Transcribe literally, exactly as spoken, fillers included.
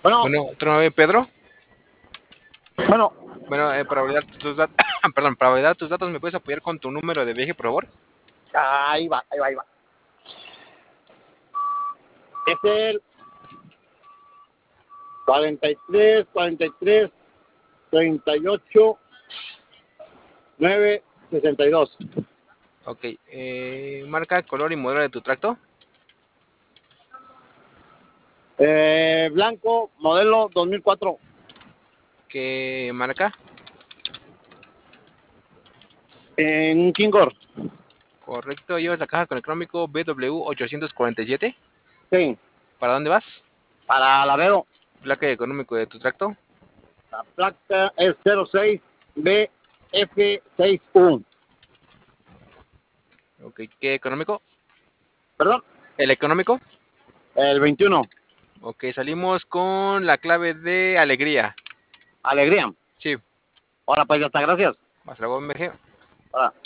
Bueno, Bueno, otro nueve, Pedro. bueno, Bueno, eh, para validar tus datos, perdón, para validar tus datos, ¿me puedes apoyar con tu número de viaje, por favor? ahí va, ahí va, ahí va. Es el cuarenta y tres, cuarenta y tres, treinta y ocho, nueve, sesenta y dos. Ok, eh, marca, color y modelo de tu tracto. Eh, blanco, modelo dos mil cuatro. ¿Qué marca? En un Kingor. Correcto, llevas la caja con el crómico B W ochocientos cuarenta y siete. Sí, ¿Para dónde vas? para Laredo. Placa económico de tu tracto. La placa es cero seis B F sesenta y uno. Ok, ¿qué económico? Perdón, ¿El económico? el veintiuno. Ok, salimos con la clave de alegría. Alegría. Sí, Ahora pues ya está, gracias. hasta luego, M G. Ahora.